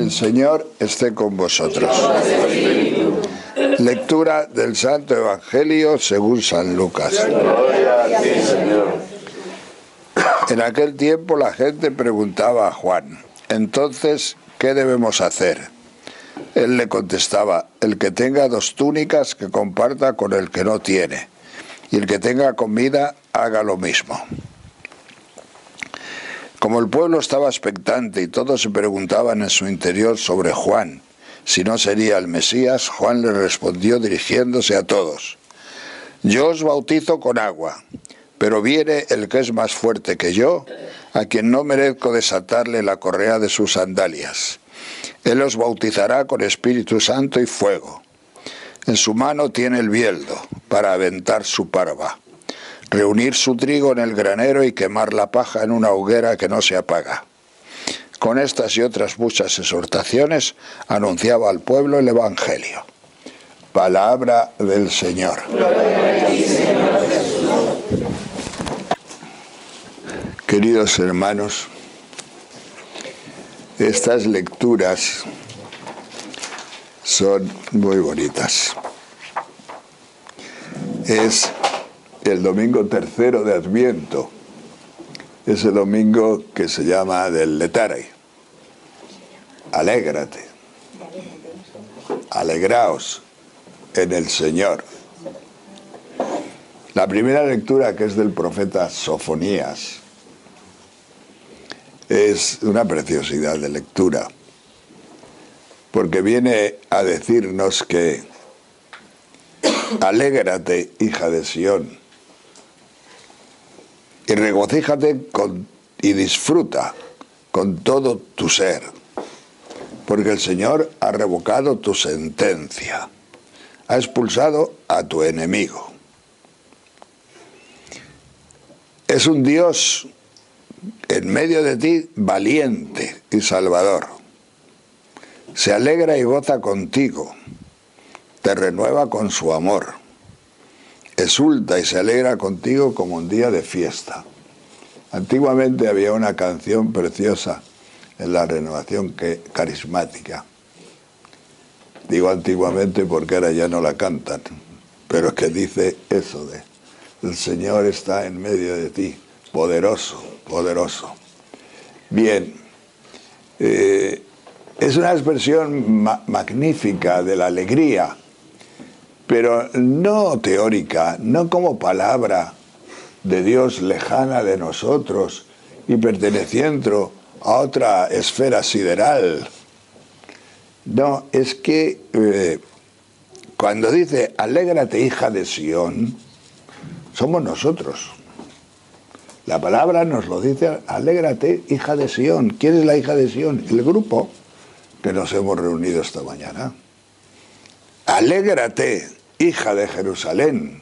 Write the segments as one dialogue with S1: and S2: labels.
S1: El Señor esté con vosotros. Lectura del Santo Evangelio según San Lucas.
S2: Gloria a ti, Señor.
S1: En aquel tiempo la gente preguntaba a Juan: entonces, ¿qué debemos hacer? Él le contestaba: el que tenga 2 túnicas, que comparta con el que no tiene, y el que tenga comida, haga lo mismo. Como el pueblo estaba expectante y todos se preguntaban en su interior sobre Juan, si no sería el Mesías, Juan le respondió dirigiéndose a todos: yo os bautizo con agua, pero viene el que es más fuerte que yo, a quien no merezco desatarle la correa de sus sandalias. Él os bautizará con Espíritu Santo y fuego. En su mano tiene el bieldo para aventar su parva, reunir su trigo en el granero y quemar la paja en una hoguera que no se apaga. Con estas y otras muchas exhortaciones anunciaba al pueblo el Evangelio. Palabra del Señor. Queridos hermanos, estas lecturas son muy bonitas. Es el domingo tercero de Adviento, ese domingo que se llama del Letare. Alégrate, alegraos en el Señor. La primera lectura, que es del profeta Sofonías, es una preciosidad de lectura, porque viene a decirnos que alégrate, hija de Sión, y regocíjate y disfruta con todo tu ser, porque el Señor ha revocado tu sentencia, ha expulsado a tu enemigo. Es un Dios en medio de ti valiente y salvador. Se alegra y goza contigo, te renueva con su amor, exulta y se alegra contigo como un día de fiesta. Antiguamente había una canción preciosa en la renovación carismática. Digo antiguamente porque ahora ya no la cantan, pero es que dice eso de: el Señor está en medio de ti, poderoso, poderoso. Bien, es una expresión magnífica de la alegría, pero no teórica, no como palabra de Dios lejana de nosotros y perteneciendo a otra esfera sideral. No, es que cuando dice alégrate, hija de Sión, somos nosotros. La palabra nos lo dice: alégrate, hija de Sión. ¿Quién es la hija de Sión? El grupo que nos hemos reunido esta mañana. Alégrate, hija de Jerusalén.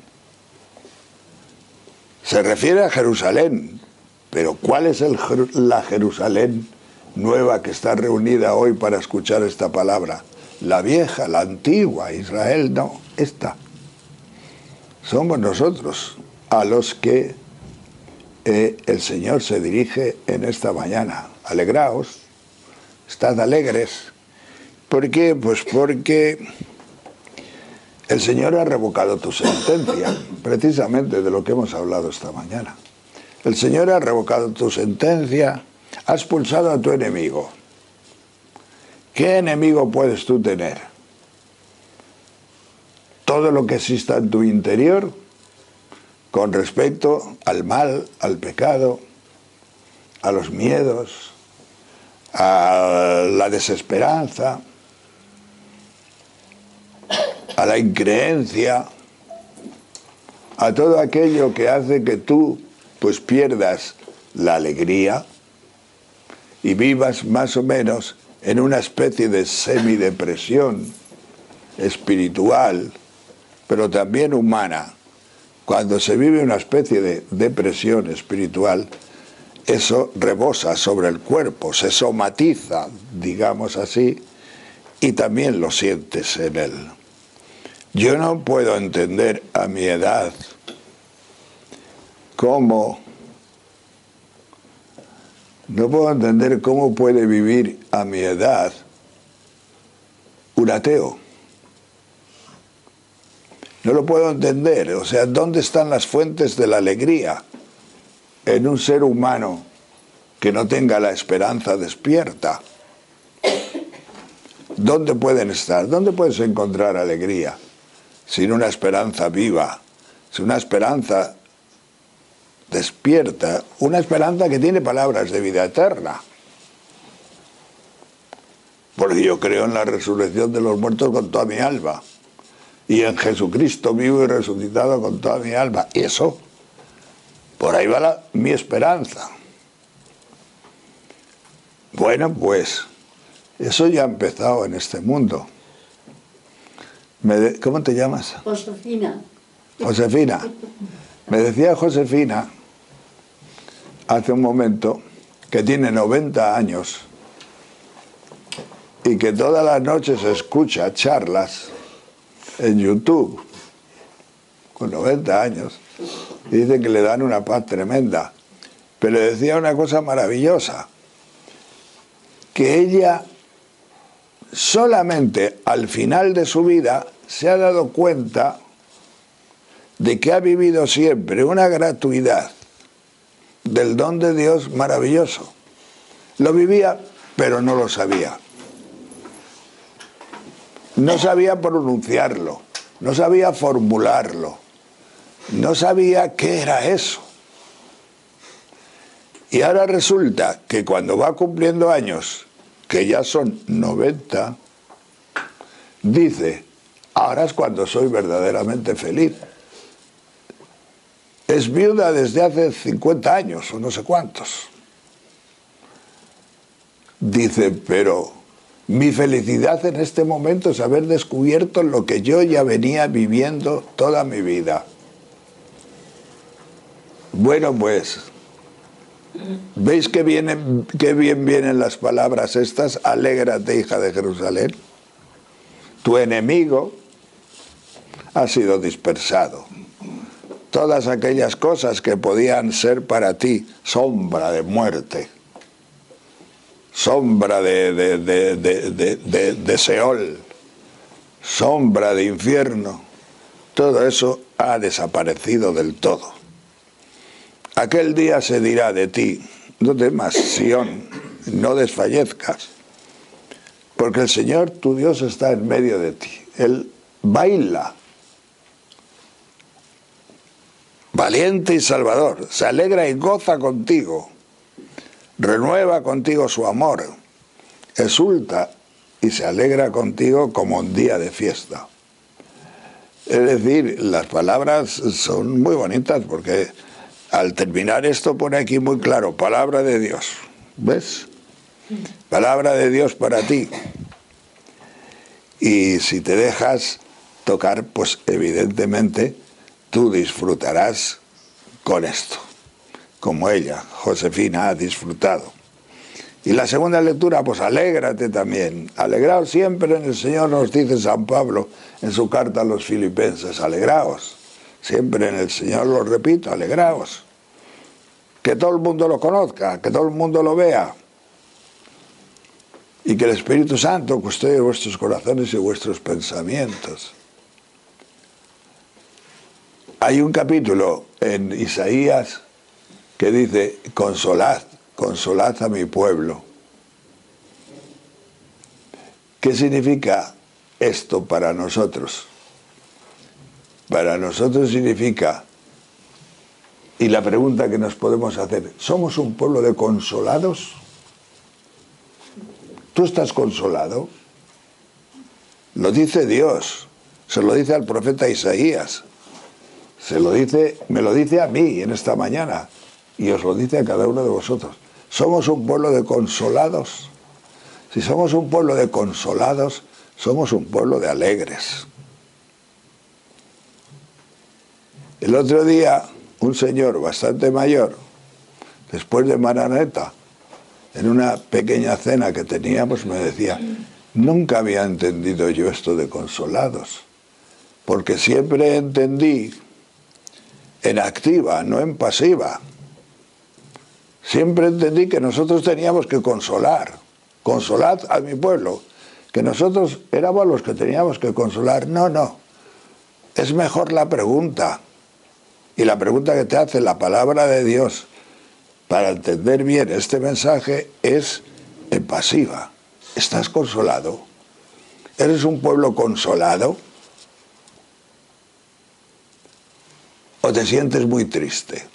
S1: Se refiere a Jerusalén, pero ¿cuál es la Jerusalén nueva que está reunida hoy para escuchar esta palabra? La vieja, la antigua, Israel, no, esta. Somos nosotros a los que el Señor se dirige en esta mañana. Alegraos, estad alegres. ¿Por qué? Pues porque el Señor ha revocado tu sentencia, precisamente de lo que hemos hablado esta mañana. El Señor ha revocado tu sentencia, ha expulsado a tu enemigo. ¿Qué enemigo puedes tú tener? Todo lo que exista en tu interior con respecto al mal, al pecado, a los miedos, a la desesperanza, a la increencia, a todo aquello que hace que tú pues pierdas la alegría y vivas más o menos en una especie de semidepresión espiritual, pero también humana. Cuando se vive una especie de depresión espiritual, eso rebosa sobre el cuerpo, se somatiza, digamos así, y también lo sientes en él. Yo no puedo entender a mi edad cómo puede vivir a mi edad un ateo. No lo puedo entender. O sea, ¿dónde están las fuentes de la alegría en un ser humano que no tenga la esperanza despierta? ¿Dónde pueden estar? ¿Dónde puedes encontrar alegría sin una esperanza viva? Sin una esperanza despierta, una esperanza que tiene palabras de vida eterna. Porque yo creo en la resurrección de los muertos con toda mi alma. Y en Jesucristo vivo y resucitado con toda mi alma. Y eso, por ahí va mi esperanza. Bueno, pues, eso ya ha empezado en este mundo. ¿Cómo te llamas?
S3: Josefina.
S1: Josefina. Me decía Josefina hace un momento que tiene 90 años y que todas las noches escucha charlas en YouTube con 90 años y dice que le dan una paz tremenda. Pero le decía una cosa maravillosa, que ella solamente al final de su vida se ha dado cuenta de que ha vivido siempre una gratuidad del don de Dios maravilloso. Lo vivía, pero no lo sabía. No sabía pronunciarlo, no sabía formularlo, no sabía qué era eso. Y ahora resulta que cuando va cumpliendo años, que ya son 90, dice, ahora es cuando soy verdaderamente feliz. Es viuda desde hace 50 años o no sé cuántos. Dice, pero mi felicidad en este momento es haber descubierto lo que yo ya venía viviendo toda mi vida. Bueno, pues, ¿veis qué bien vienen las palabras estas? Alégrate, hija de Jerusalén. Tu enemigo ha sido dispersado. Todas aquellas cosas que podían ser para ti sombra de muerte, sombra de Seol, sombra de infierno, todo eso ha desaparecido del todo. Aquel día se dirá de ti, no temas, Sión, no desfallezcas, porque el Señor tu Dios está en medio de ti. Él baila, valiente y salvador, se alegra y goza contigo, renueva contigo su amor, exulta y se alegra contigo como un día de fiesta. Es decir, las palabras son muy bonitas porque al terminar esto pone aquí muy claro, palabra de Dios, ¿ves? Palabra de Dios para ti. Y si te dejas tocar, pues evidentemente tú disfrutarás con esto, como ella, Josefina, ha disfrutado. Y la segunda lectura, pues alégrate también. Alegraos siempre en el Señor, nos dice San Pablo en su carta a los Filipenses. Alegraos siempre en el Señor, lo repito, alegraos. Que todo el mundo lo conozca, que todo el mundo lo vea. Y que el Espíritu Santo custodie vuestros corazones y vuestros pensamientos. Hay un capítulo en Isaías que dice, consolad, consolad a mi pueblo. ¿Qué significa esto para nosotros? Para nosotros significa, y la pregunta que nos podemos hacer, ¿somos un pueblo de consolados? ¿Tú estás consolado? Lo dice Dios, se lo dice al profeta Isaías. Me lo dice a mí en esta mañana y os lo dice a cada uno de vosotros. ¿Somos un pueblo de consolados? Si somos un pueblo de consolados, somos un pueblo de alegres. El otro día, un señor bastante mayor, después de Maraneta, en una pequeña cena que teníamos, me decía, nunca había entendido yo esto de consolados, porque siempre entendí en activa, no en pasiva. Siempre entendí que nosotros teníamos que consolar. Consolad a mi pueblo. que nosotros éramos los que teníamos que consolar. No, no. Es mejor la pregunta. Y la pregunta que te hace la palabra de Dios para entender bien este mensaje es en pasiva. ¿Estás consolado? ¿Eres un pueblo consolado? ¿O te sientes muy triste?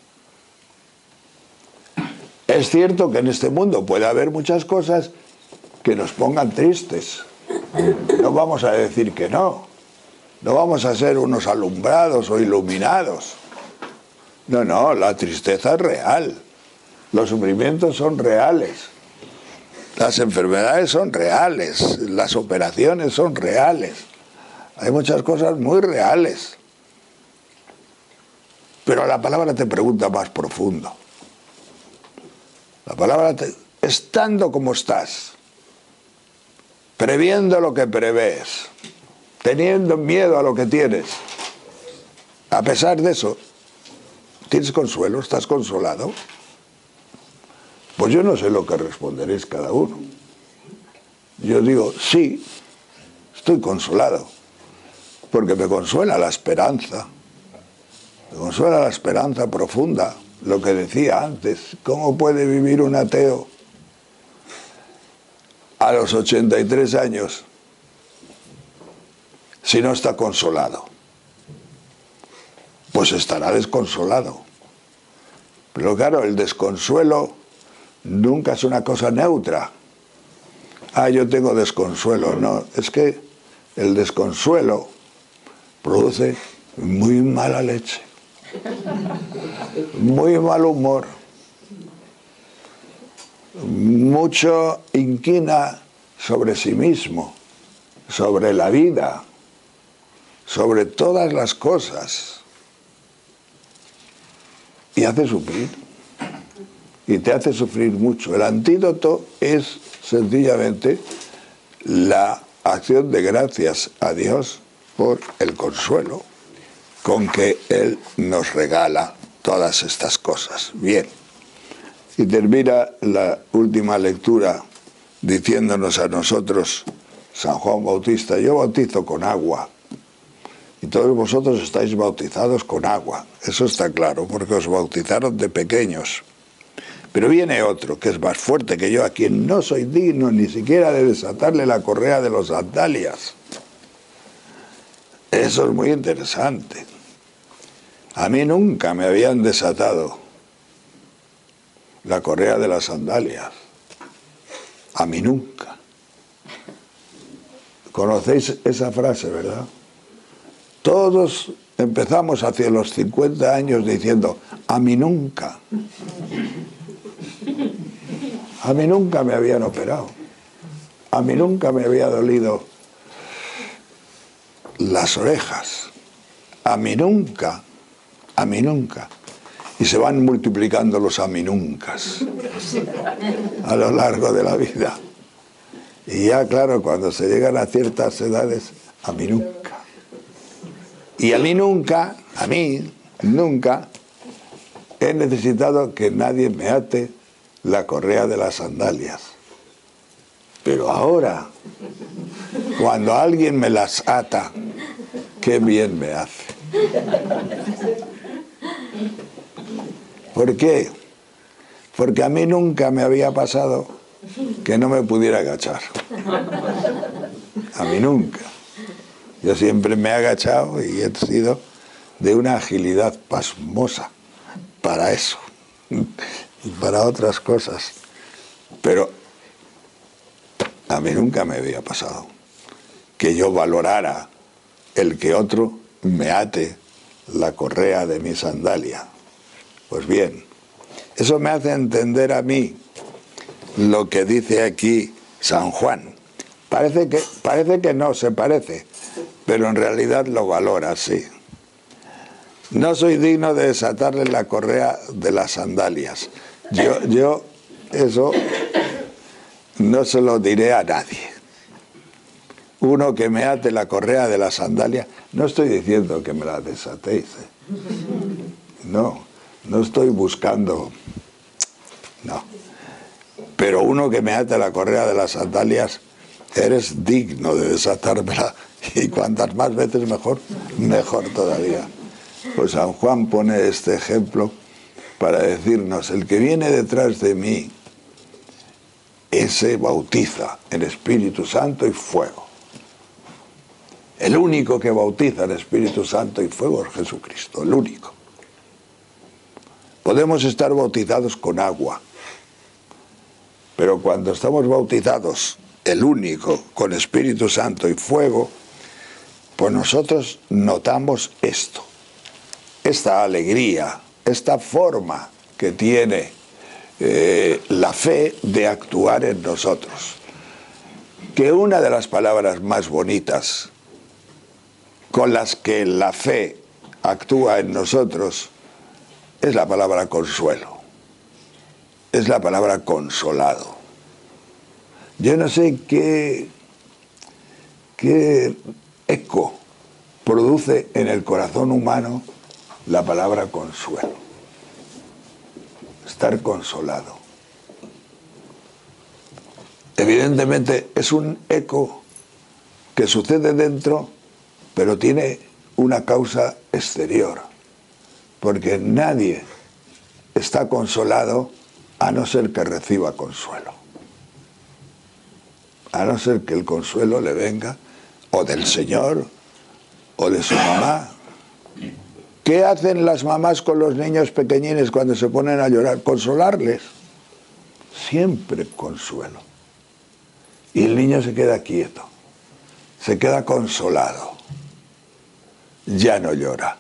S1: Es cierto que en este mundo puede haber muchas cosas que nos pongan tristes. No vamos a decir que no. No vamos a ser unos alumbrados o iluminados. No, no, la tristeza es real. Los sufrimientos son reales. Las enfermedades son reales. Las operaciones son reales. Hay muchas cosas muy reales. Pero la palabra te pregunta más profundo. La palabra estando como estás, previendo lo que prevés, teniendo miedo a lo que tienes, a pesar de eso, ¿tienes consuelo? ¿Estás consolado? Pues yo no sé lo que responderéis cada uno. Yo digo, sí, estoy consolado, porque me consuela la esperanza. Me consuela la esperanza profunda, lo que decía antes. ¿Cómo puede vivir un ateo a los 83 años si no está consolado? Pues estará desconsolado. Pero claro, el desconsuelo nunca es una cosa neutra. Ah, yo tengo desconsuelo. No, es que el desconsuelo produce muy mala leche, muy mal humor, mucho inquina sobre sí mismo, sobre la vida, sobre todas las cosas, y hace sufrir, y te hace sufrir mucho. El antídoto es sencillamente la acción de gracias a Dios por el consuelo con que Él nos regala todas estas cosas. Bien, y termina la última lectura diciéndonos a nosotros San Juan Bautista: yo bautizo con agua, y todos vosotros estáis bautizados con agua. Eso está claro, porque os bautizaron de pequeños. Pero viene otro, que es más fuerte que yo, a quien no soy digno ni siquiera de desatarle la correa de los sandalias. Eso es muy interesante. A mí nunca me habían desatado la correa de las sandalias. A mí nunca. ¿Conocéis esa frase, verdad? Todos empezamos hacia los 50 años diciendo, a mí nunca. A mí nunca me habían operado. A mí nunca me había dolido las orejas. A mí nunca. A mí nunca. Y se van multiplicando los a mí nuncas a lo largo de la vida. Y ya, claro, cuando se llegan a ciertas edades, a mí nunca. Y a mí nunca he necesitado que nadie me ate la correa de las sandalias. Pero ahora, cuando alguien me las ata, qué bien me hace. ¿Por qué? Porque a mí nunca me había pasado que no me pudiera agachar. A mí nunca. Yo siempre me he agachado y he sido de una agilidad pasmosa para eso y para otras cosas. Pero a mí nunca me había pasado que yo valorara el que otro me ate la correa de mi sandalia. Pues bien, eso me hace entender a mí lo que dice aquí San Juan. Parece que no se parece, pero en realidad lo valora así. No soy digno de desatarle la correa de las sandalias. Yo eso no se lo diré a nadie. Uno que me ate la correa de las sandalias, no estoy diciendo que me la desatéis. No estoy buscando. No. Pero uno que me ate la correa de las sandalias, eres digno de desatármela, y cuantas más veces mejor, mejor todavía. Pues San Juan pone este ejemplo para decirnos, el que viene detrás de mí, ese bautiza en Espíritu Santo y fuego. El único que bautiza en Espíritu Santo y fuego es Jesucristo, el único. Podemos estar bautizados con agua, pero cuando estamos bautizados, el único, con Espíritu Santo y fuego, pues nosotros notamos esto, esta alegría, esta forma que tiene la fe de actuar en nosotros. Que una de las palabras más bonitas con las que la fe actúa en nosotros es la palabra consuelo, es la palabra consolado. Yo no sé qué eco produce en el corazón humano la palabra consuelo. Estar consolado. Evidentemente es un eco que sucede dentro, pero tiene una causa exterior, porque nadie está consolado a no ser que reciba consuelo, a no ser que el consuelo le venga o del Señor o de su mamá. ¿Qué hacen las mamás con los niños pequeñines cuando se ponen a llorar? Consolarles. Siempre consuelo. Y el niño se queda quieto, se queda consolado. Ya no llora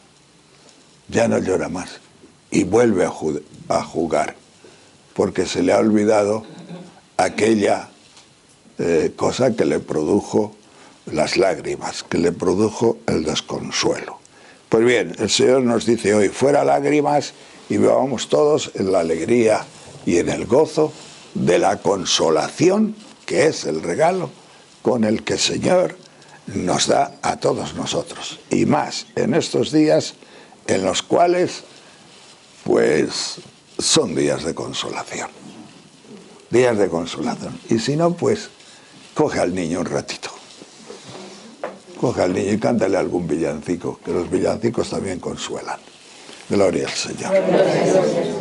S1: más. Y vuelve a jugar, porque se le ha olvidado aquella cosa que le produjo las lágrimas, que le produjo el desconsuelo. Pues bien, el Señor nos dice hoy, fuera lágrimas, y vivamos todos en la alegría y en el gozo de la consolación, que es el regalo con el que el Señor nos da a todos nosotros. Y más en estos días en los cuales, pues, son días de consolación. Días de consolación. Y si no, pues, coge al niño un ratito. Coge al niño y cántale algún villancico, que los villancicos también consuelan. Gloria al Señor.